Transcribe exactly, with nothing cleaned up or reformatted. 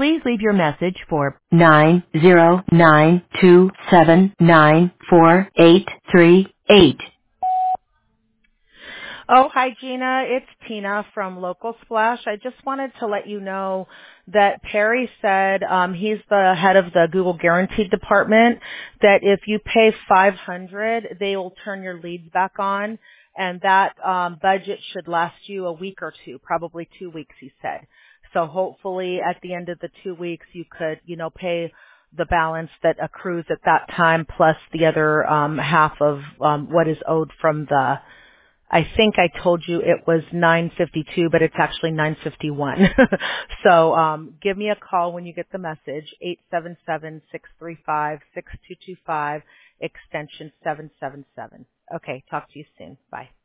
Please leave your message for nine zero nine two seven nine four eight three eight. Oh, hi, Gina. It's Tina from Local Splash. I just wanted to let you know that Perry said, um, he's the head of the Google Guaranteed department, that if you pay five hundred dollars, they will turn your leads back on, and that um, budget should last you a week or two, probably two weeks, he said. So hopefully at the end of the two weeks, you could, you know, pay the balance that accrues at that time plus the other um, half of um, what is owed from the, I think I told you it was nine fifty-two, but it's actually nine fifty-one. So um, give me a call when you get the message, eight seven seven, six three five, six two two five, extension seven seven seven. Okay, talk to you soon. Bye.